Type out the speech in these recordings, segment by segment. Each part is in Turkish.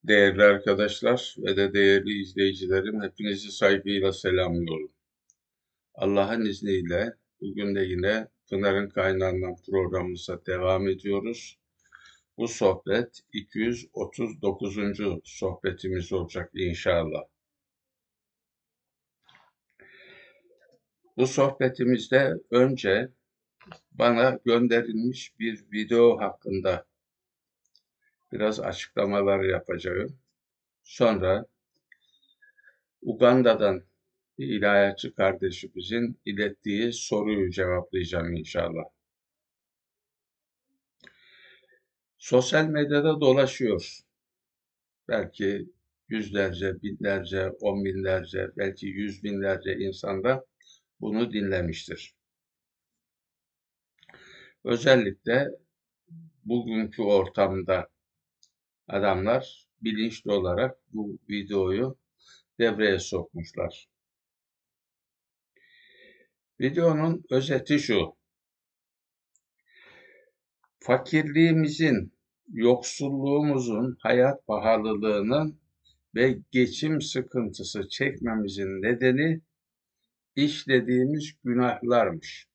Değerli arkadaşlar ve de değerli izleyicilerim, hepinizi saygıyla selamlıyorum. Allah'ın izniyle bugün de yine Pınar'ın Kaynağından programımıza devam ediyoruz. Bu sohbet 239. sohbetimiz olacak inşallah. Bu sohbetimizde önce bana gönderilmiş bir video hakkında biraz açıklamalar yapacağım. Sonra Uganda'dan bir ilahiyatçı kardeşimizin ilettiği soruyu cevaplayacağım inşallah. Sosyal medyada dolaşıyor. Belki yüzlerce, binlerce, on binlerce, belki yüz binlerce insan da bunu dinlemiştir. Özellikle bugünkü ortamda adamlar bilinçli olarak bu videoyu devreye sokmuşlar. Videonun özeti şu: fakirliğimizin, yoksulluğumuzun, hayat pahalılığının ve geçim sıkıntısı çekmemizin nedeni işlediğimiz günahlarmış.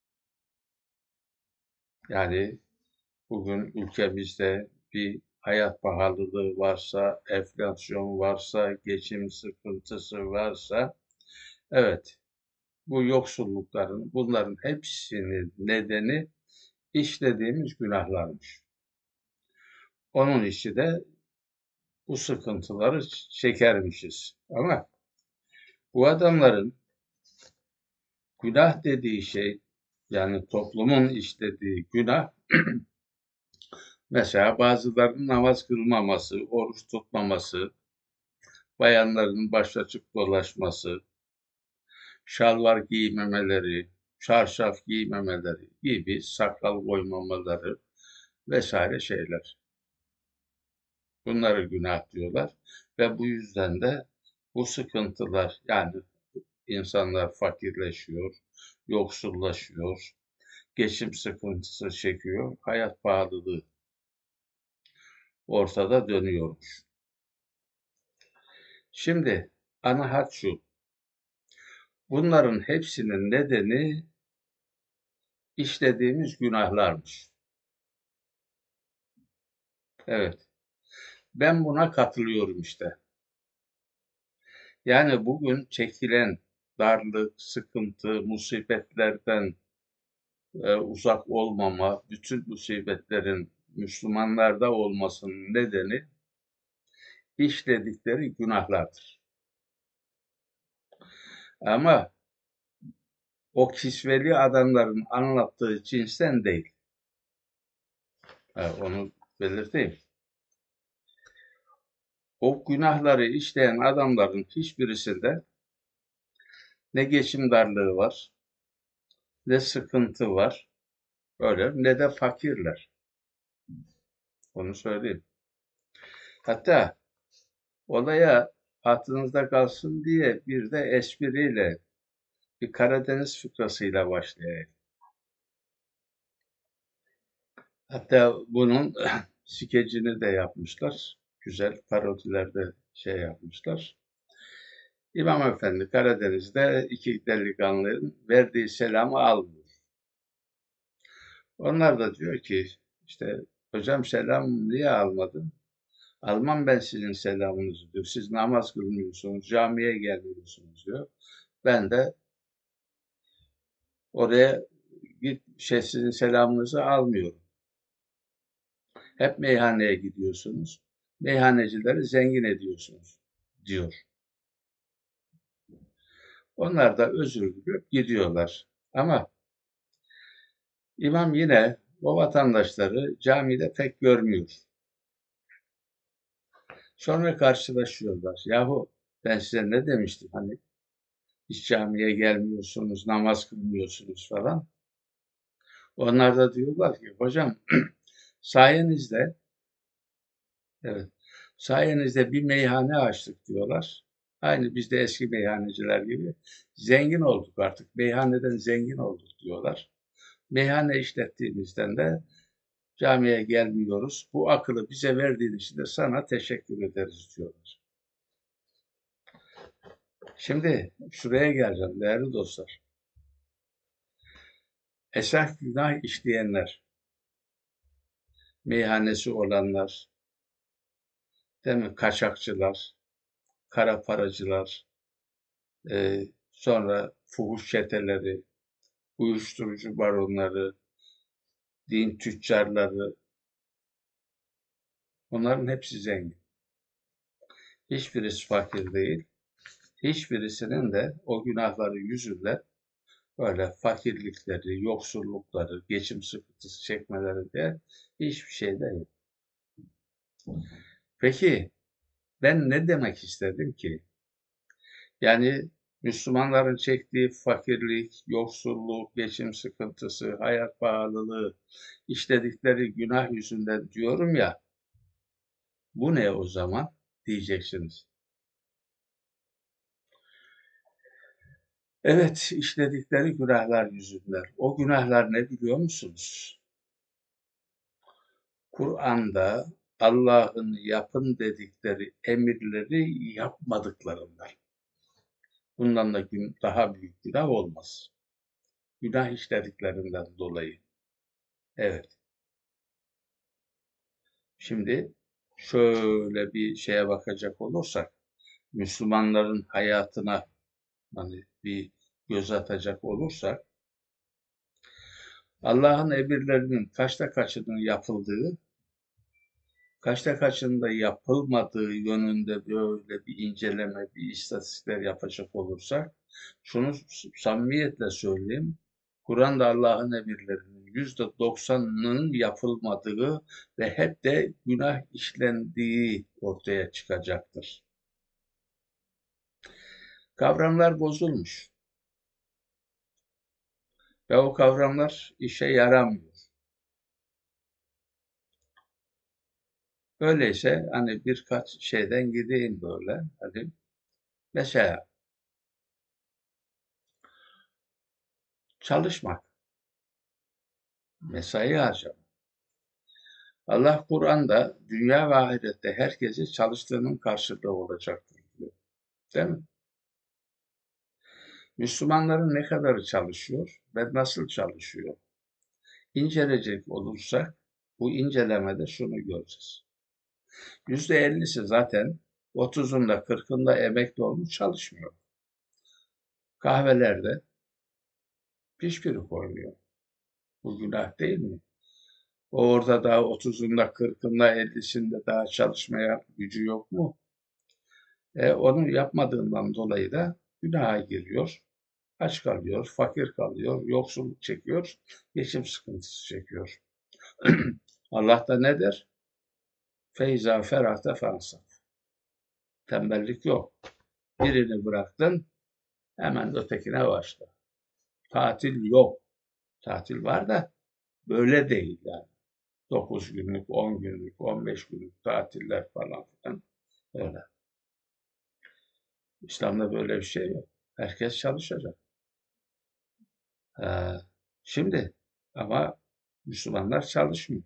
Yani bugün ülkemizde bir hayat pahalılığı varsa, enflasyon varsa, geçim sıkıntısı varsa, evet, bu yoksullukların, bunların hepsinin nedeni işlediğimiz günahlarmış. Onun için de bu sıkıntıları çekermişiz. Ama bu adamların günah dediği şey, yani toplumun işlediği günah, mesela bazılarının namaz kılmaması, oruç tutmaması, bayanların başaçık dolaşması, şalvar giymemeleri, çarşaf giymemeleri gibi, sakal koymamaları vesaire şeyler. Bunları günah diyorlar ve bu yüzden de bu sıkıntılar, yani insanlar fakirleşiyor, yoksullaşıyor, geçim sıkıntısı çekiyor, hayat pahalılığı ortada dönüyormuş. Şimdi ana hat şu: bunların hepsinin nedeni işlediğimiz günahlarmış. Evet, ben buna katılıyorum işte. Yani bugün çekilen darlık, sıkıntı, musibetlerden uzak olmama, bütün musibetlerin Müslümanlarda olmasının nedeni işledikleri günahlardır. Ama o kisveli adamların anlattığı cinsten değil. Onu belirteyim. O günahları işleyen adamların hiçbirisinde ne geçim darlığı var, ne sıkıntı var, öyle, ne de fakirler. Onu söyleyeyim. Hatta olaya aklınızda kalsın diye bir de espriyle, bir Karadeniz fıkrasıyla başlayayım. Hatta bunun skecini de yapmışlar. Güzel parodilerde şey yapmışlar. İmam Efendi Karadeniz'de iki delikanlının verdiği selamı almıyor. Onlar da diyor ki, işte hocam selam niye almadın? Almam ben sizin selamınızı diyor. Siz namaz kılmıyorsunuz, camiye gelmiyorsunuz diyor. Ben de oraya sizin selamınızı almıyorum. Hep meyhaneye gidiyorsunuz. Meyhanecileri zengin ediyorsunuz diyor. Onlar da özür dileyip gidiyorlar. Ama imam yine o vatandaşları camide pek görmüyor. Sonra karşılaşıyorlar. Yahu ben size ne demiştim, hani hiç camiye gelmiyorsunuz, namaz kılmıyorsunuz falan. Onlar da diyorlar ki hocam sayenizde, evet, sayenizde bir meyhane açtık diyorlar. Aynı biz de eski meyhaneciler gibi zengin olduk artık. Meyhaneden zengin olduk diyorlar. Meyhane işlettiğimizden de Camiye gelmiyoruz. Bu akıllı bize verdiğin için de sana teşekkür ederiz diyorlar. Şimdi şuraya geleceğim değerli dostlar. Esas günah işleyenler, meyhanesi olanlar, değil mi? Kaçakçılar, kara paracılar, sonra fuhuş çeteleri, uyuşturucu baronları, din tüccarları, onların hepsi zengin. Hiçbirisi fakir değil. Hiçbirisinin de o günahları yüzünden böyle fakirlikleri, yoksullukları, geçim sıkıntısı çekmeleri de hiçbir şey de yok. Peki ben ne demek istedim ki? Yani Müslümanların çektiği fakirlik, yoksulluk, geçim sıkıntısı, hayat pahalılığı, işledikleri günah yüzünden diyorum ya, bu ne o zaman diyeceksiniz. Evet, işledikleri günahlar yüzünden. O günahlar ne biliyor musunuz? Kur'an'da Allah'ın yapın dedikleri emirleri yapmadıklarından. Bundan da daha büyük günah olmaz. Günah işlediklerinden dolayı. Evet. Şimdi şöyle bir şeye bakacak olursak, Müslümanların hayatına hani bir göz atacak olursak, Allah'ın emirlerinin kaçta kaçının yapıldığı, kaçta kaçında yapılmadığı yönünde böyle bir inceleme, bir istatistikler yapacak olursak, şunu samimiyetle söyleyeyim, Kur'an'da Allah'ın emirlerinin %90'ının yapılmadığı ve hep de günah işlendiği ortaya çıkacaktır. Kavramlar bozulmuş ve o kavramlar işe yaramıyor. Öyleyse hani birkaç şeyden gideyim böyle. Hadi. Mesela çalışmak, mesai harcamak. Allah Kur'an'da dünya ve ahirette herkesi çalıştığının karşılığı olacaktır diyor. Değil mi? Müslümanların ne kadarı çalışıyor ve nasıl çalışıyor? İnceleyecek olursak bu incelemede şunu göreceğiz. %50'si zaten 30'unda 40'ında emekli olmuş çalışmıyor. Kahvelerde pişpirik oynuyor. Bu günah değil mi? O orada daha 30'unda 40'ında 50'sinde daha çalışmaya gücü yok mu? Onu yapmadığından dolayı da günaha giriyor. Aç kalıyor, fakir kalıyor, yoksulluk çekiyor, geçim sıkıntısı çekiyor. Allah da ne der? Feyza ferahte fansab. Tembellik yok. Birini bıraktın, hemen ötekine başla. Tatil yok. Tatil var da böyle değil yani. 9 günlük, 10 günlük, 15 günlük tatiller falan filan öyle. İslam'da böyle bir şey yok. Herkes çalışacak. Ee, Şimdi ama Müslümanlar çalışmıyor.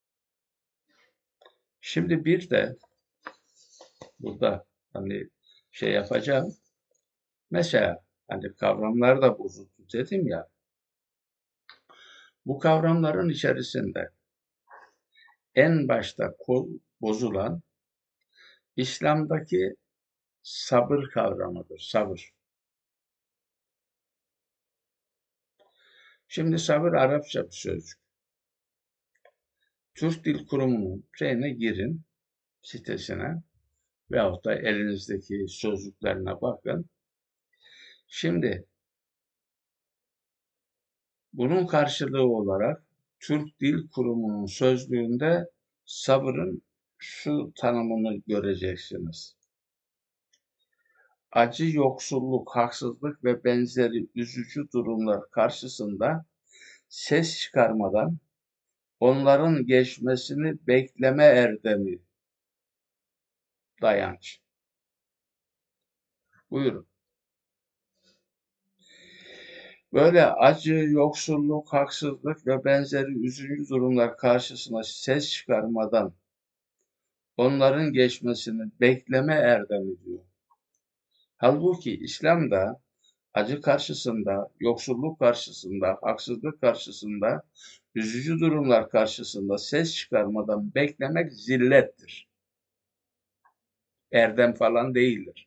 Şimdi bir de burada hani şey yapacağım. Mesela hani kavramlar da bozuldu dedim ya. Bu kavramların içerisinde en başta bozulan İslam'daki sabır kavramıdır. Sabır. Şimdi sabır Arapça bir sözcük. Türk Dil Kurumu'nun şeyine girin, sitesine veyahut da elinizdeki sözlüklerine bakın. Şimdi bunun karşılığı olarak Türk Dil Kurumu'nun sözlüğünde sabırın şu tanımını göreceksiniz. Acı, yoksulluk, haksızlık ve benzeri üzücü durumlar karşısında ses çıkarmadan onların geçmesini bekleme erdemi, dayanç. Buyurun. Böyle acı, yoksulluk, haksızlık ve benzeri üzücü durumlar karşısında ses çıkarmadan onların geçmesini bekleme erdemi diyor. Halbuki İslam'da acı karşısında, yoksulluk karşısında, haksızlık karşısında, üzücü durumlar karşısında ses çıkarmadan beklemek zillettir. Erdem falan değildir.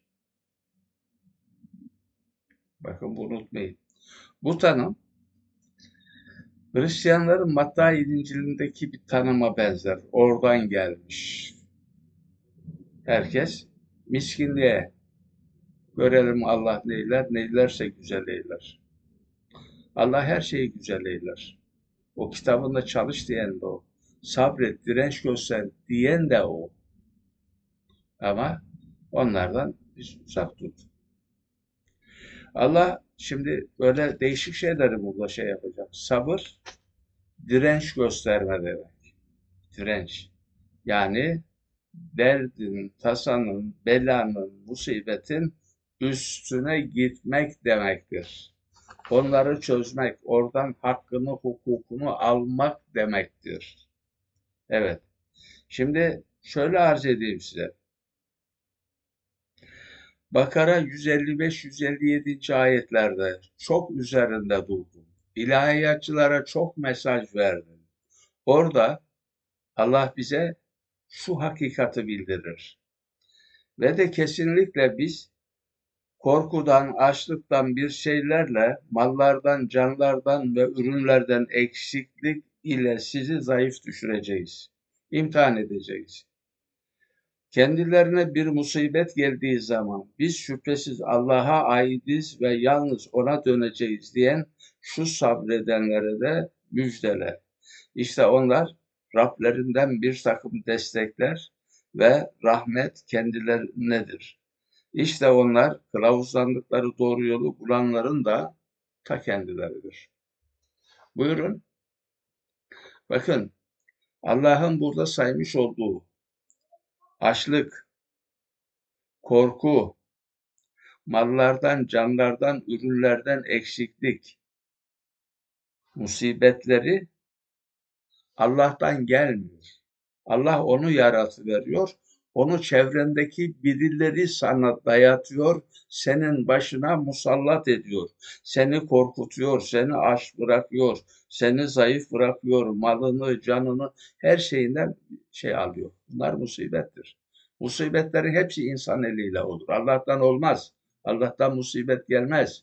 Bakın bunu unutmayın. Bu tanım Hristiyanların Matta İncil'indeki bir tanıma benzer. Oradan gelmiş. Herkes miskinliğe görelim Allah neyler, neylerse güzel eyler. Allah her şeyi güzel eyler. O kitabında çalış diyen de o. Sabret, direnç göster diyen de o. Ama onlardan biz uzak tut. Allah şimdi böyle değişik şeyleri burada şey yapacak. Sabır, direnç gösterme demek. Direnç. Yani derdin, tasanın, belanın, musibetin üstüne gitmek demektir. Onları çözmek, oradan hakkını, hukukunu almak demektir. Evet. Şimdi şöyle arz edeyim size. Bakara 155-157. ayetlerde çok üzerinde durdum. İlahiyatçılara çok mesaj verdim. Orada Allah bize şu hakikati bildirir. Ve de kesinlikle biz korkudan, açlıktan bir şeylerle, mallardan, canlardan ve ürünlerden eksiklik ile sizi zayıf düşüreceğiz. İmtihan edeceğiz. Kendilerine bir musibet geldiği zaman biz şüphesiz Allah'a aitiz ve yalnız ona döneceğiz diyen şu sabredenlere de müjdele. İşte onlar Rablerinden bir takım destekler ve rahmet kendilerinedir. İşte onlar kılavuzlandıkları doğru yolu bulanların da ta kendileridir. Buyurun. Bakın Allah'ın burada saymış olduğu açlık, korku, mallardan, canlardan, ürünlerden eksiklik, musibetleri Allah'tan gelmiyor. Allah onu yaratıveriyor. Onu çevrendeki birileri sana dayatıyor, senin başına musallat ediyor. Seni korkutuyor, seni aç bırakıyor, seni zayıf bırakıyor, malını, canını, her şeyinden şey alıyor. Bunlar musibettir. Musibetlerin hepsi insan eliyle olur. Allah'tan olmaz. Allah'tan musibet gelmez.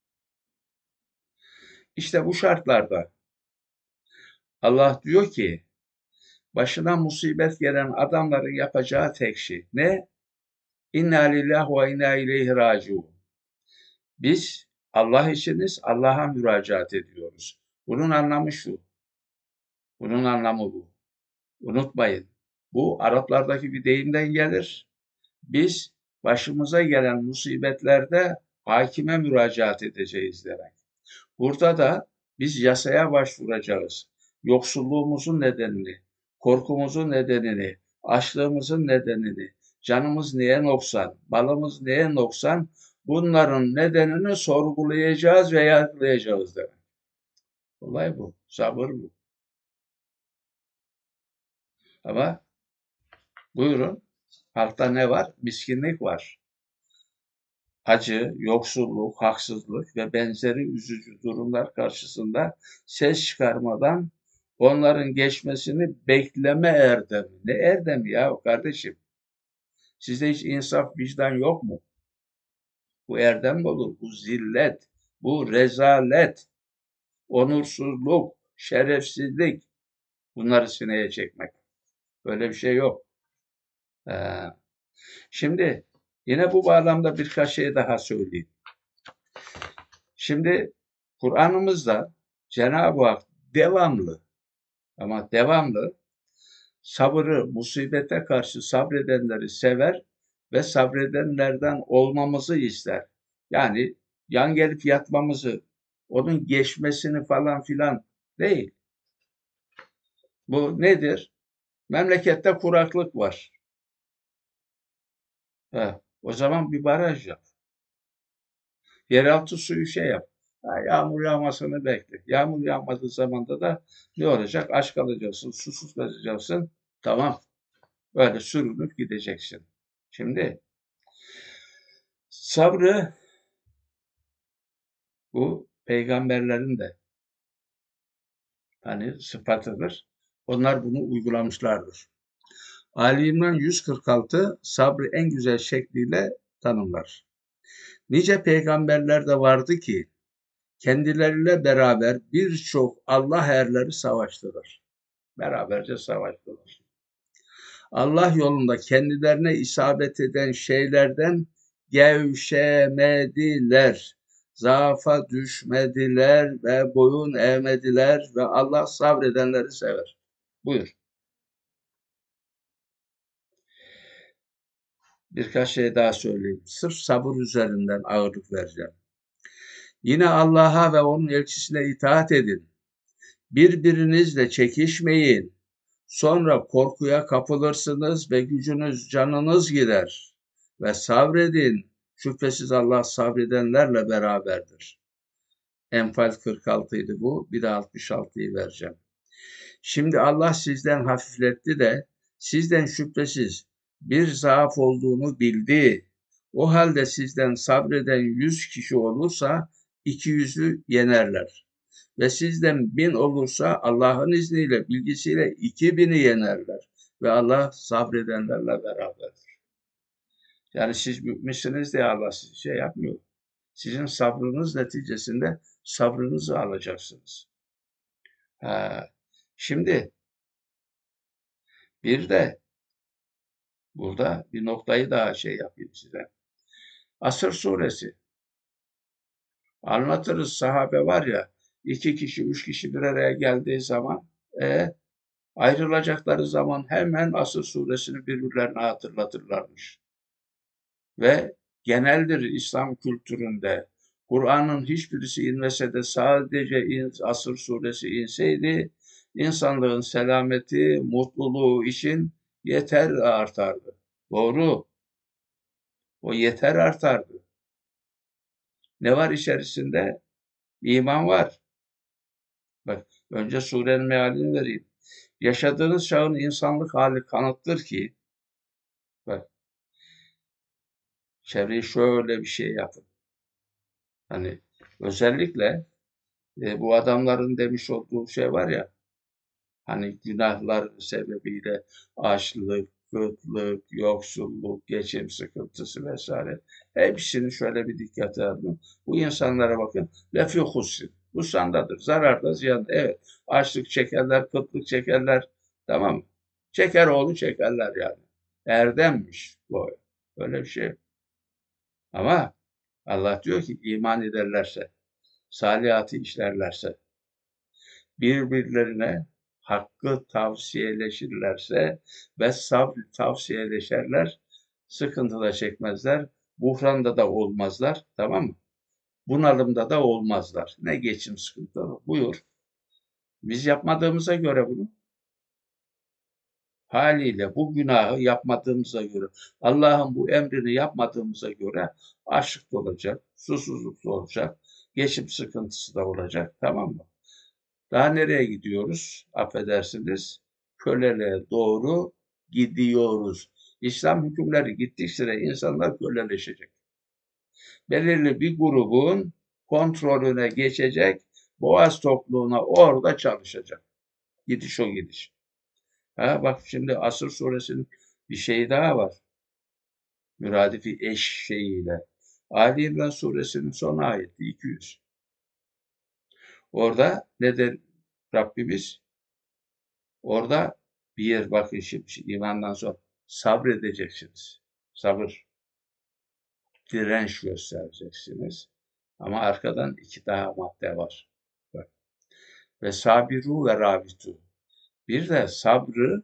İşte bu şartlarda Allah diyor ki, başına musibet gelen adamların yapacağı tek şey ne? İnna lillahi ve inna ileyhi raciun. Biz Allah içiniz, Allah'a müracaat ediyoruz. Bunun anlamı şu. Bunun anlamı bu. Unutmayın. Bu Araplardaki bir deyimden gelir. Biz başımıza gelen musibetlerde hakime müracaat edeceğiz demek. Burada da biz yasaya başvuracağız. Yoksulluğumuzun nedenini, korkumuzun nedenini, açlığımızın nedenini, canımız niye noksan, malımız niye noksan, bunların nedenini sorgulayacağız ve yargılayacağız demek. Olay bu, sabır bu. Ama buyurun, halkta ne var? Miskinlik var. Acı, yoksulluk, haksızlık ve benzeri üzücü durumlar karşısında ses çıkarmadan onların geçmesini bekleme erdemi. Ne erdemi ya kardeşim? Sizde hiç insaf, vicdan yok mu? Bu erdem mi olur? Bu zillet, bu rezalet, onursuzluk, şerefsizlik. Bunları sineye çekmek. Böyle bir şey yok. Ee, Şimdi yine bu bağlamda birkaç şey daha söyleyeyim. Şimdi Kur'an'ımızda Cenab-ı Hak devamlı ama devamlı sabırı, musibete karşı sabredenleri sever ve sabredenlerden olmamızı ister. Yani yan gelip yatmamızı, onun geçmesini falan filan değil. Bu nedir? Memlekette kuraklık var. O zaman bir baraj yap. Yeraltı suyu şey yap. Yağmur yağmasını bekle. Yağmur yağmadığı zamanda da ne olacak? Aç kalacaksın, susuz kalacaksın. Tamam. Böyle sürünüp gideceksin. Şimdi sabrı bu peygamberlerin de hani sıfatıdır. Onlar bunu uygulamışlardır. Ali İmran 146 sabrı en güzel şekliyle tanımlar. Nice peygamberler de vardı ki kendileriyle beraber birçok Allah erleri savaştılar. Beraberce savaştılar. Allah yolunda kendilerine isabet eden şeylerden gevşemediler. Zaafa düşmediler ve boyun eğmediler ve Allah sabredenleri sever. Buyur. Birkaç şey daha söyleyeyim. Sırf sabır üzerinden ağırlık vereceğim. Yine Allah'a ve onun elçisine itaat edin. Birbirinizle çekişmeyin. Sonra korkuya kapılırsınız ve gücünüz, canınız gider. Ve sabredin. Şüphesiz Allah sabredenlerle beraberdir. Enfal 46 idi bu. Bir de 66'yı vereceğim. Şimdi Allah sizden hafifletti de sizden şüphesiz bir zaaf olduğunu bildi. O halde sizden sabreden 100 kişi olursa 200'ü yenerler. Ve sizden 1000 olursa Allah'ın izniyle, bilgisiyle 2000'i yenerler. Ve Allah sabredenlerle beraberdir. Yani siz müminsiniz diye Allah sizi şey yapmıyor. Sizin sabrınız neticesinde sabrınızı alacaksınız. Şimdi bir de burada bir noktayı daha şey yapayım size. Asır suresi. Anlatırız, sahabe var ya, 2 kişi, 3 kişi bir araya geldiği zaman ayrılacakları zaman hemen Asır suresini birbirlerine hatırlatırlarmış. Ve geneldir İslam kültüründe Kur'an'ın hiçbirisi inmese de sadece Asır suresi inseydi insanlığın selameti, mutluluğu için yeter artardı. Doğru. O yeter artardı. Ne var içerisinde? İman var. Bak, önce surenin mealini vereyim. Yaşadığınız çağın insanlık hali kanıttır ki, bak, çevreyi şöyle bir şey yapın. Hani özellikle bu adamların demiş olduğu şey var ya, hani günahlar sebebiyle açlık, kıtlık, yoksulluk, geçim sıkıntısı vesaire. Hepsini şöyle bir dikkate alın. Bu insanlara bakın. Lefi hussin. Hussandadır. Zararda, ziyanda. Evet. Açlık çekerler, kıtlık çekerler. Tamam mı? Çeker oğlu çekerler yani. Erdemmiş bu. Öyle bir şey. Ama Allah diyor ki iman ederlerse, salihati işlerlerse, birbirlerine hakkı tavsiyeleşirlerse ve sabr tavsiyeleşerler, sıkıntı da çekmezler, buhranda da olmazlar, tamam mı? Bunalımda da olmazlar. Ne geçim sıkıntıları? Buyur. Biz yapmadığımıza göre bunu, haliyle bu günahı yapmadığımıza göre, Allah'ın bu emrini yapmadığımıza göre açlık da olacak, susuzluk da olacak, geçim sıkıntısı da olacak, tamam mı? Daha nereye gidiyoruz? Affedersiniz. Köleliğe doğru gidiyoruz. İslam hükümleri gittikçe insanlar köleleşecek. Belirli bir grubun kontrolüne geçecek, boğaz tokluğuna orada çalışacak. Gidiş o gidiş. Bak şimdi Asır suresinin bir şeyi daha var. Müradifi eş şeyiyle. Ali İmran suresinin son ayeti 200. Orada ne der Rabbimiz? Orada bir yer bakın şimdi imandan sonra sabredeceksiniz. Sabır, direnç göstereceksiniz. Ama arkadan 2 daha madde var. Bak. Ve sabiru ve rabitu. Bir de sabrı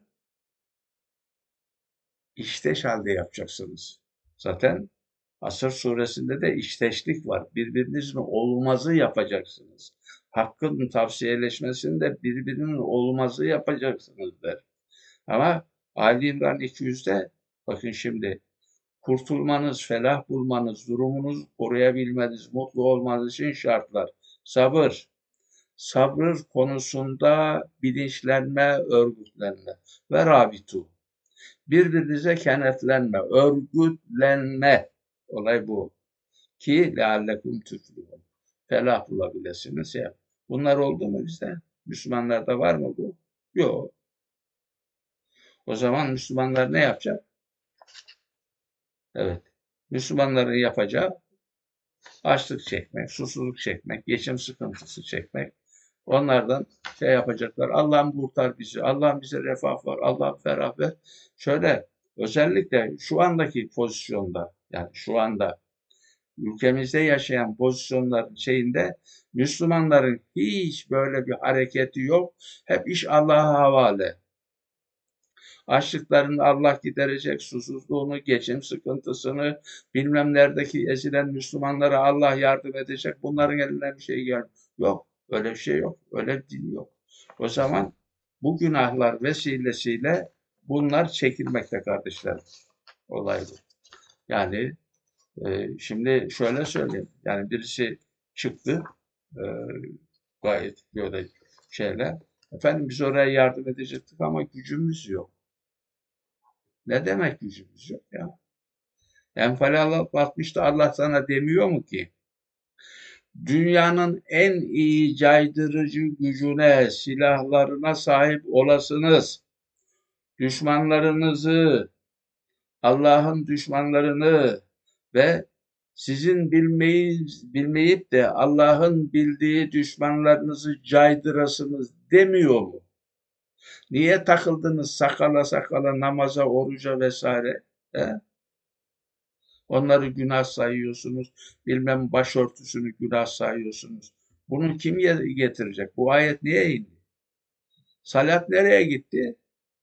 işteş halde yapacaksınız. Zaten Asır suresinde de işteşlik var. Birbirinizin olmazı yapacaksınız. Hakkın tavsiyeleşmesinde birbirinin olmazı yapacaksınız der. Ama Ali İmran 200'de bakın şimdi kurtulmanız, felah bulmanız, durumunuzu koruyabilmeniz, mutlu olmanız için şartlar. Sabır. Sabır konusunda bilinçlenme, örgütlenme. Ve rabitu. Birbirinize kenetlenme, örgütlenme. Olay bu. Ki leallekum tuflihun. Felah bulabilirsiniz ya. Bunlar oldu mu bizde? Müslümanlarda var mı bu? Yok. O zaman Müslümanlar ne yapacak? Evet. Müslümanların yapacağı açlık çekmek, susuzluk çekmek, geçim sıkıntısı çekmek. Onlardan şey yapacaklar. Allah'ım kurtar bizi. Allah'ım bize refah var. Allah'ım ferah ver. Şöyle özellikle şu andaki pozisyonda yani şu anda ülkemizde yaşayan pozisyonların şeyinde Müslümanların hiç böyle bir hareketi yok. Hep iş Allah'a havale. Açlıklarını Allah giderecek, susuzluğunu, geçim sıkıntısını, bilmem neredeki ezilen Müslümanlara Allah yardım edecek. Bunların elinden bir şey gelmiyor. Yok, öyle bir şey yok. Öyle bir din yok. O zaman bu günahlar vesilesiyle bunlar çekilmekte kardeşlerim. Olay bu. Yani şimdi şöyle söyleyeyim. Yani birisi çıktı e, gayet böyle şeyler. Efendim biz oraya yardım edecektik ama gücümüz yok. Ne demek gücümüz yok ya? Enfal 60'ta Allah sana demiyor mu ki? Dünyanın en iyi caydırıcı gücüne, silahlarına sahip olasınız. Düşmanlarınızı, Allah'ın düşmanlarını ve sizin bilmeyip de Allah'ın bildiği düşmanlarınızı caydırasınız demiyor mu? Niye takıldınız sakala sakala namaza, oruca vesaire? He? Onları günah sayıyorsunuz. Bilmem başörtüsünü günah sayıyorsunuz. Bunu kim getirecek? Bu ayet niye indi? Salat nereye gitti?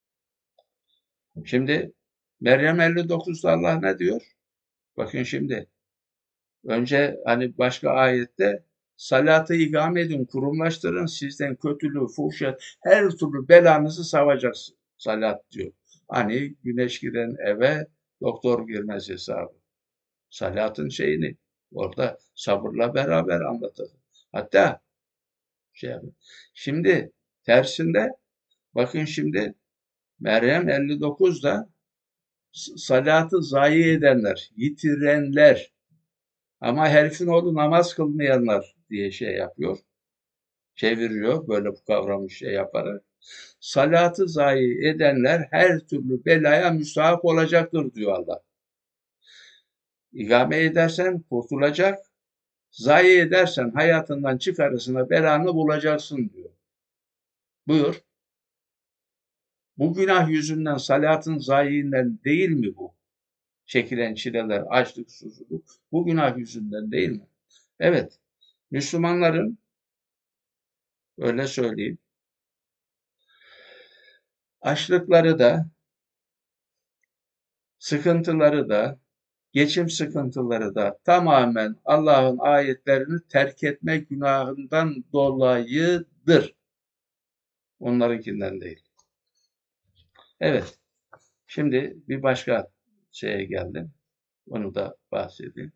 Şimdi Meryem 59'da Allah ne diyor? Bakın şimdi. Önce hani başka ayette salatı ikame edin, kurumlaştırın, sizden kötülüğü, fuhşiyet, her türlü belanızı savacak salat diyor. Hani güneş giren eve doktor girmez hesabı. Salatın şeyini orada sabırla beraber anlatır. Hatta şey yapın. Şimdi tersinde bakın şimdi Meryem 59'da salatı zayi edenler, yitirenler ama herifin oğlu namaz kılmayanlar diye şey yapıyor. Çeviriyor böyle bu kavramı şey yaparak. Salatı zayi edenler her türlü belaya müstahak olacaktır diyor Allah. İkame edersen kurtulacak, zayi edersen hayatından çıkarısına belanı bulacaksın diyor. Buyur. Bu günah yüzünden salatın zayiinden değil mi bu? Çekilen çileler, açlık, susuzluk bu günah yüzünden değil mi? Evet. Müslümanların öyle söyleyeyim. Açlıkları da, sıkıntıları da, geçim sıkıntıları da tamamen Allah'ın ayetlerini terk etme günahından dolayıdır. Onlarınkinden değil. Evet. Şimdi bir başka şeye geldim. Onu da bahsedeyim.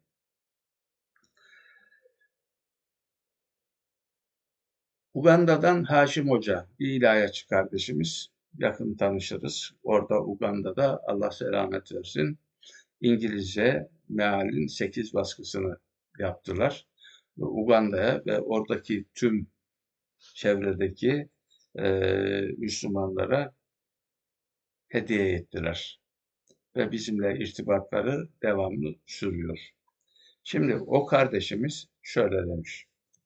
Uganda'dan Haşim Hoca, bir ilahiyatçı kardeşimiz. Yakın tanışırız. Orada Uganda'da Allah selamet versin. İngilizce mealin 8 baskısını yaptılar. Uganda'ya ve oradaki tüm çevredeki Müslümanlara hediye ettiler. Ve bizimle irtibatları devamlı sürüyor. Şimdi o kardeşimiz şöyle demiş.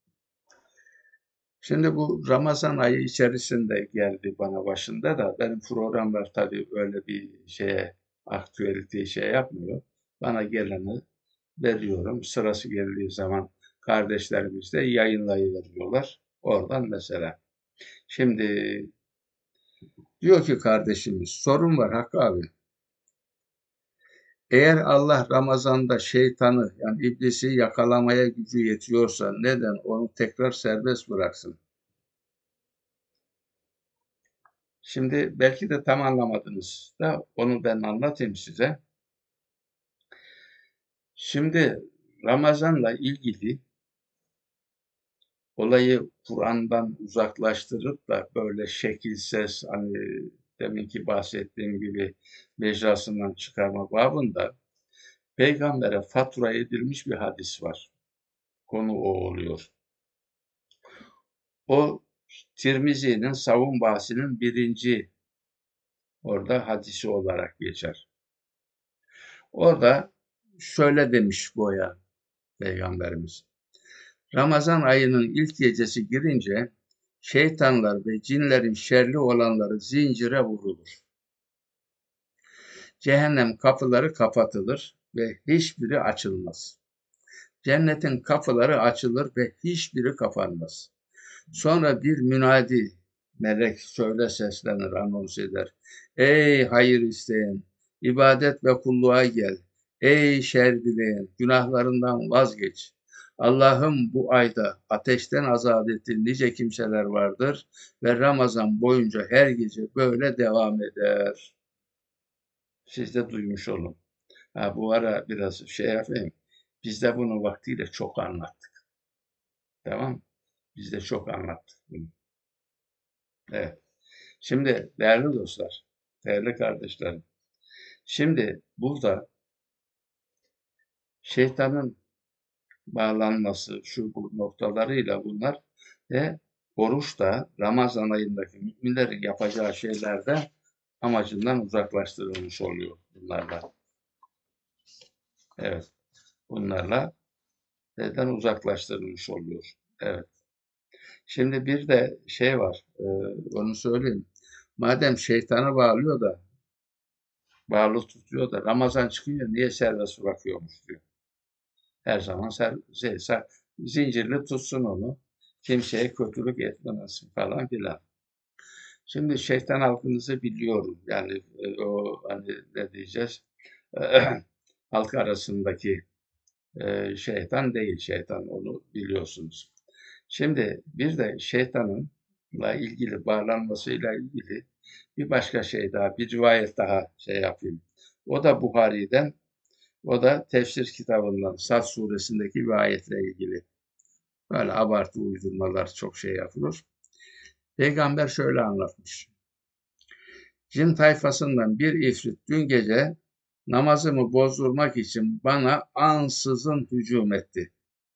Şimdi bu Ramazan ayı içerisinde geldi bana başında da benim programlar tabii öyle bir şeye aktüelite şey yapmıyor. Bana geleni veriyorum. Sırası geldiği zaman kardeşlerimiz de yayınlayıveriyorlar. Oradan mesela. Şimdi diyor ki kardeşimiz sorun var Hakkı abi. Eğer Allah Ramazan'da şeytanı yani iblisi yakalamaya gücü yetiyorsa neden onu tekrar serbest bıraksın? Şimdi belki de tam anlamadınız da onu ben anlatayım size. Şimdi Ramazan'la ilgili olayı Kur'an'dan uzaklaştırıp da böyle şekilsiz, hani deminki bahsettiğim gibi mecrasından çıkarma babında peygambere fatura edilmiş bir hadis var. Konu o oluyor. O Tirmizi'nin savun bahsinin birinci orada hadisi olarak geçer. Orada şöyle demiş goya Peygamberimiz. Ramazan ayının ilk gecesi girince şeytanlar ve cinlerin şerli olanları zincire vurulur. Cehennem kapıları kapatılır ve hiçbiri açılmaz. Cennetin kapıları açılır ve hiçbiri kapanmaz. Sonra bir münadi melek şöyle seslenir, anons eder. Ey hayır isteyen, ibadet ve kulluğa gel. Ey şer dileyen, günahlarından vazgeç. Allah'ım bu ayda ateşten azat ettiği nice kimseler vardır ve Ramazan boyunca her gece böyle devam eder. Siz de duymuş olun. Ha, bu ara biraz şey yapayım. Biz de bunu vaktiyle çok anlattık. Tamam. Biz de çok anlattık bunu. Evet. Şimdi değerli dostlar, değerli kardeşlerim. Şimdi burada şeytanın bağlanması, şu bu noktalarıyla bunlar ve oruç da Ramazan ayındaki müminlerin yapacağı şeylerde amacından uzaklaştırılmış oluyor bunlarla. Evet. Bunlarla neden uzaklaştırılmış oluyor? Evet. Şimdi bir de şey var, onu söyleyeyim. Madem şeytanı bağlı tutuyor da Ramazan çıkınca niye serbest bırakıyormuş diyor. Her zaman zincirli tutsun onu. Kimseye kötülük etmesin falan filan. Şimdi şeytan halkınızı biliyorum. Yani o hani ne diyeceğiz? Halk arasındaki şeytan değil şeytan, onu biliyorsunuz. Şimdi bir de şeytanınla ilgili bağlanmasıyla ilgili bir başka şey daha, bir rivayet daha şey yapayım. O da Buhari'den, o da tefsir kitabından, Sad suresindeki bir ayetle ilgili. Böyle abartı uydurmalar çok şey yapılır. Peygamber şöyle anlatmış. Cin tayfasından bir ifrit dün gece namazımı bozdurmak için bana ansızın hücum etti.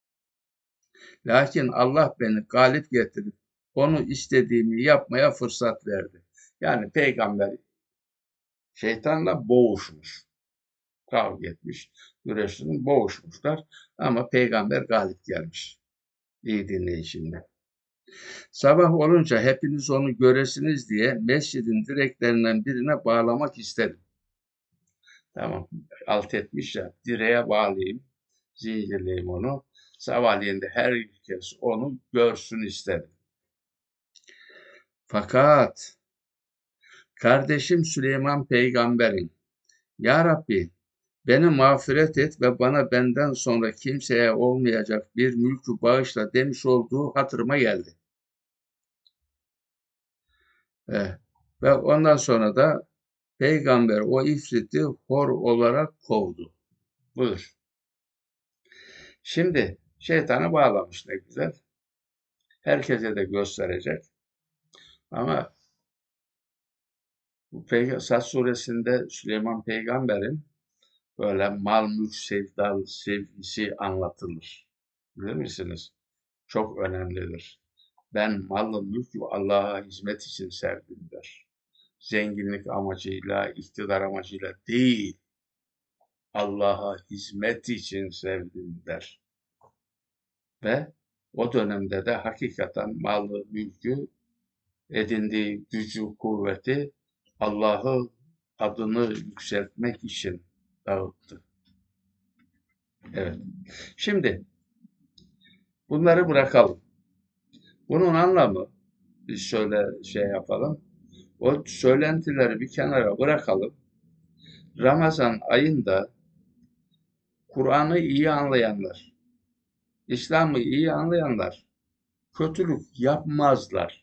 Lakin Allah beni galip getirip onu istediğimi yapmaya fırsat verdi. Yani peygamber şeytanla boğuşmuş, kavga etmiş, güreşlerin boğuşmuşlar ama peygamber galip gelmiş. İyi dinleyin şimdi. Sabah olunca hepiniz onu göresiniz diye mescidin direklerinden birine bağlamak istedim. Tamam, alt etmiş ya, direğe bağlayayım, zincirleyeyim onu. Sabahleyin de herkes onu görsün istedim. Fakat kardeşim Süleyman peygamberin, Ya Rabbi beni mağfiret et ve bana benden sonra kimseye olmayacak bir mülkü bağışla demiş olduğu hatırıma geldi. Ve ondan sonra da peygamber o ifriti hor olarak kovdu. Buyur. Şimdi şeytanı bağlamış ne güzel. Herkese de gösterecek. Ama bu Sad suresinde Süleyman peygamberin böyle mal mülk sevgisi anlatılır. Bilir misiniz? Çok önemlidir. Ben malı mülkü Allah'a hizmet için sevdim der. Zenginlik amacıyla, iktidar amacıyla değil, Allah'a hizmet için sevdim der. Ve o dönemde de hakikaten malı, mülkü, edindiği gücü, kuvveti Allah'ı adını yükseltmek için dağıttı. Evet. Şimdi bunları bırakalım. Bunun anlamı biz şöyle şey yapalım. O söylentileri bir kenara bırakalım. Ramazan ayında Kur'an'ı iyi anlayanlar, İslam'ı iyi anlayanlar kötülük yapmazlar.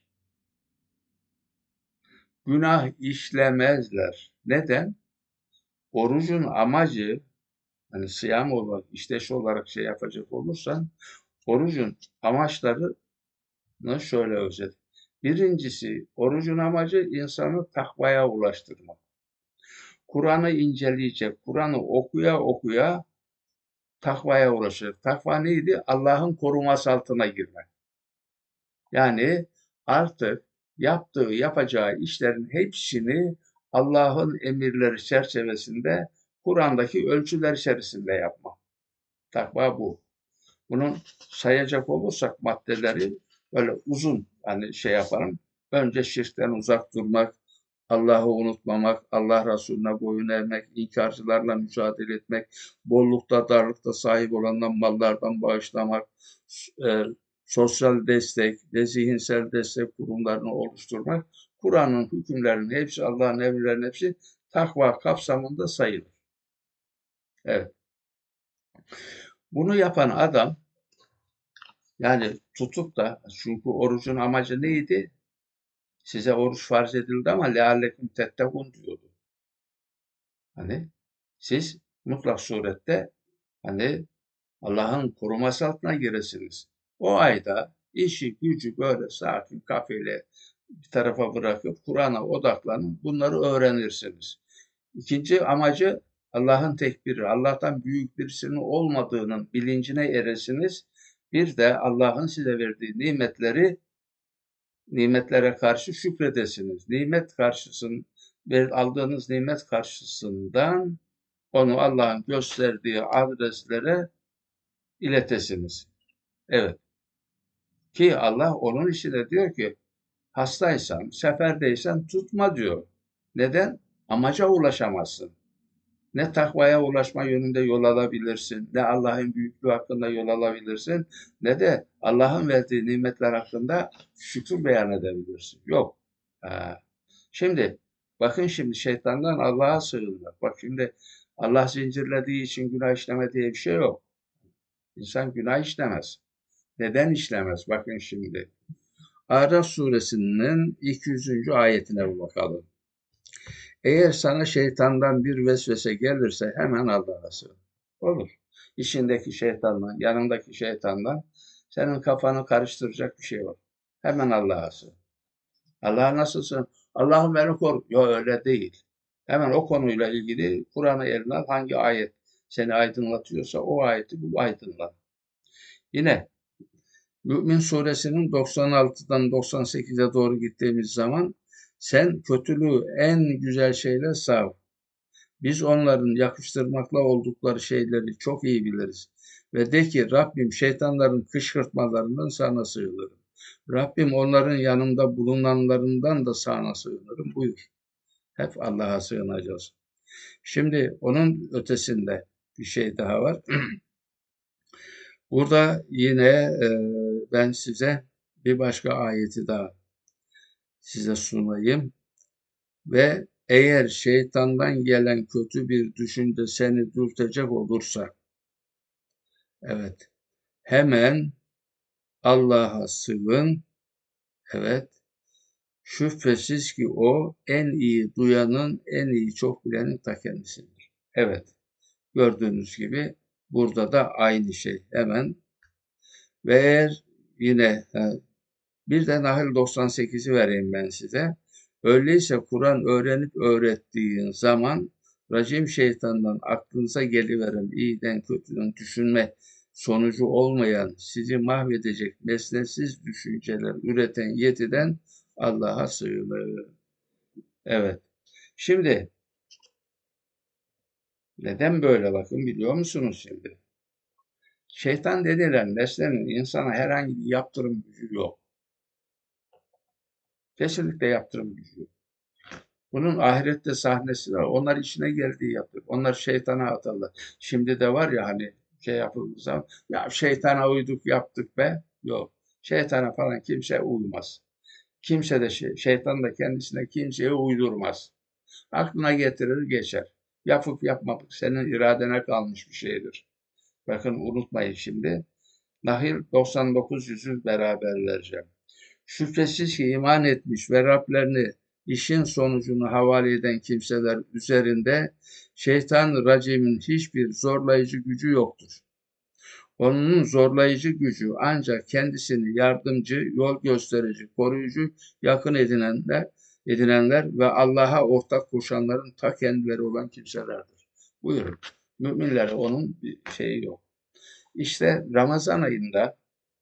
Günah işlemezler. Neden? Orucun amacı, hani sıyam olarak, işteş olarak şey yapacak olursan, orucun amaçları şöyle özet. Birincisi, orucun amacı insanı takvaya ulaştırmak. Kur'an'ı inceleyecek, Kur'an'ı okuya okuya takvaya ulaşır. Takva neydi? Allah'ın koruması altına girmek. Yani artık yapacağı işlerin hepsini Allah'ın emirleri çerçevesinde, Kur'an'daki ölçüler içerisinde yapmak. Takva bu. Bunun sayacak olursak maddeleri böyle uzun yani yaparım. Önce şirkten uzak durmak, Allah'ı unutmamak, Allah Resulüne boyun eğmek, inkarcılarla mücadele etmek, bollukta, darlıkta sahip olandan mallardan bağışlamak, e, sosyal destek ve zihinsel destek kurumlarını oluşturmak, Kur'an'ın hükümlerinin hepsi, Allah'ın emirlerinin hepsi takva kapsamında sayılır. Evet. Bunu yapan adam yani tutup da çünkü orucun amacı neydi? Size oruç farz edildi ama leallekum tettekun diyordu. Hani siz mutlak surette hani Allah'ın koruması altına giresiniz. O ayda işi gücü böyle sakin kafeyle bir tarafa bırakıp Kur'an'a odaklanın. Bunları öğrenirsiniz. İkinci amacı Allah'ın tekbiri, Allah'tan büyük birisinin olmadığının bilincine eresiniz. Bir de Allah'ın size verdiği nimetlere karşı şükredesiniz. Aldığınız nimet karşısından onu Allah'ın gösterdiği adreslere iletesiniz. Evet. Ki Allah onun içinde diyor ki hastaysan, seferdeysen tutma diyor. Neden? Amaca ulaşamazsın. Ne takvaya ulaşma yönünde yol alabilirsin, ne Allah'ın büyüklüğü hakkında yol alabilirsin, ne de Allah'ın verdiği nimetler hakkında şükür beyan edebilirsin. Yok. Şimdi, bakın şimdi şeytandan Allah'a sığınmak. Bak şimdi Allah zincirlediği için günah işleme diye bir şey yok. İnsan günah işlemez. Neden işlemez? Bakın şimdi. Araf suresinin 200. ayetine bakalım. Eğer sana şeytandan bir vesvese gelirse hemen Allah'a sığın. Olur. İçindeki şeytandan, yanındaki şeytandan senin kafanı karıştıracak bir şey var. Hemen Allah'a sığın. Allah'a nasılsın? Allah'ım beni koru. Yok öyle değil. Hemen o konuyla ilgili Kur'an'ı eline al. Hangi ayet seni aydınlatıyorsa o ayeti bul aydınlat. Yine Mü'min suresinin 96'dan 98'e doğru gittiğimiz zaman sen kötülüğü en güzel şeyle sav. Biz onların yakıştırmakla oldukları şeyleri çok iyi biliriz. Ve de ki Rabbim şeytanların kışkırtmalarından sana sığınırım. Rabbim onların yanında bulunanlarından da sana sığınırım. Buyur. Hep Allah'a sığınacağız. Şimdi onun ötesinde bir şey daha var. Burada yine ben size bir başka ayeti daha size sunayım. Ve eğer şeytandan gelen kötü bir düşünce seni dürtecek olursa, evet, hemen Allah'a sığın, evet, şüphesiz ki o en iyi duyanın, en iyi çok bilenin ta kendisidir. Evet, gördüğünüz gibi burada da aynı şey. Hemen ve eğer yine bir de Nahl 98'i vereyim ben size. Öyleyse Kur'an öğrenip öğrettiğin zaman racim şeytandan aklınıza geliveren iyiden kötüden düşünme sonucu olmayan sizi mahvedecek mesnetsiz düşünceler üreten yetiden Allah'a sığınır. Evet. Şimdi neden böyle bakın biliyor musunuz şimdi? Şeytan denilen nesnenin insana herhangi bir yaptırım gücü yok. Kesinlikle yaptırım gücü yok. Bunun ahirette sahnesi var. Onlar içine geldiği yapıyor. Onlar şeytana atarlar. Şimdi de var ya hani yapıldığı zaman ya şeytana uyduk yaptık be. Yok. Şeytana falan kimse uymaz. Kimse de şeytan da kendisine kimseye uydurmaz. Aklına getirir geçer. Yapıp yapmamak senin iradene kalmış bir şeydir. Bakın unutmayın şimdi. Nahl 99 yüzü beraber vereceğim. Şüphesiz ki iman etmiş ve Rablerini işin sonucunu havale eden kimseler üzerinde şeytan racimin hiçbir zorlayıcı gücü yoktur. Onun zorlayıcı gücü ancak kendisini yardımcı, yol gösterici, koruyucu, yakın edinenler ve Allah'a ortak koşanların ta kendileri olan kimselerdir. Buyurun. Müminlere onun bir şeyi yok. İşte Ramazan ayında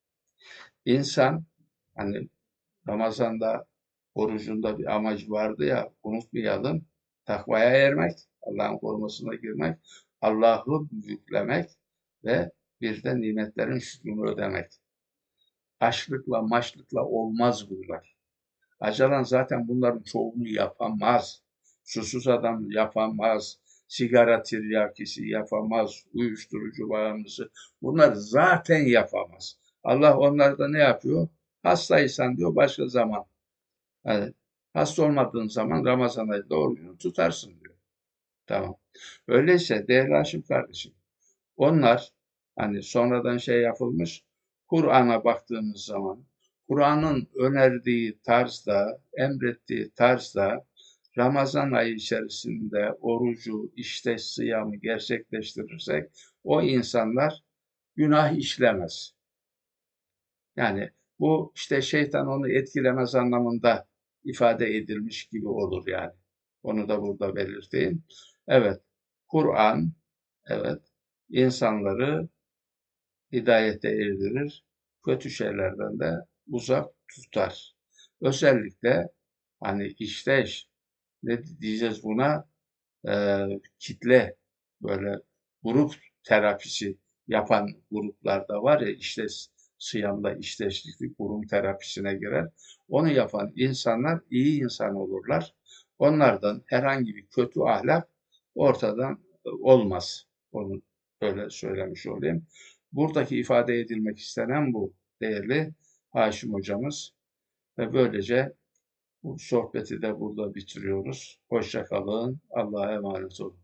insan, hani Ramazan'da orucunda bir amacı vardı ya, unutmayalım. Takvaya ermek, Allah'ın korumasına girmek, Allah'ı büyüklemek ve bir de nimetlerin şükrünü ödemek. Açlıkla maçlıkla olmaz bunlar. Acalan zaten bunların çoğunu yapamaz. Susuz adam yapamaz. Sigara tiryakisi yapamaz. Uyuşturucu bağımlısı. Bunlar zaten yapamaz. Allah onlarda ne yapıyor? Hastaysan diyor başka zaman. Yani hasta olmadığın zaman Ramazan ayında orucunu tutarsın diyor. Tamam. Öyleyse değerli Haşim kardeşim, onlar hani sonradan şey yapılmış, Kur'an'a baktığımız zaman, Kur'an'ın önerdiği tarzda, emrettiği tarzda Ramazan ayı içerisinde orucu, işte sıyamı gerçekleştirirsek o insanlar günah işlemez. Yani bu işte şeytan onu etkilemez anlamında ifade edilmiş gibi olur yani. Onu da burada belirteyim. Evet, Kur'an, evet, insanları hidayete erdirir, kötü şeylerden de uzak tutar. Özellikle hani işte ne diyeceğiz buna, kitle böyle grup terapisi yapan gruplar da var ya, işte Sıyam'da işteşlikli kurum terapisine girer. Onu yapan insanlar iyi insan olurlar. Onlardan herhangi bir kötü ahlak ortadan olmaz. Onu böyle söylemiş olayım. Buradaki ifade edilmek istenen bu değerli Haşim hocamız. Ve böylece bu sohbeti de burada bitiriyoruz. Hoşça kalın. Allah'a emanet olun.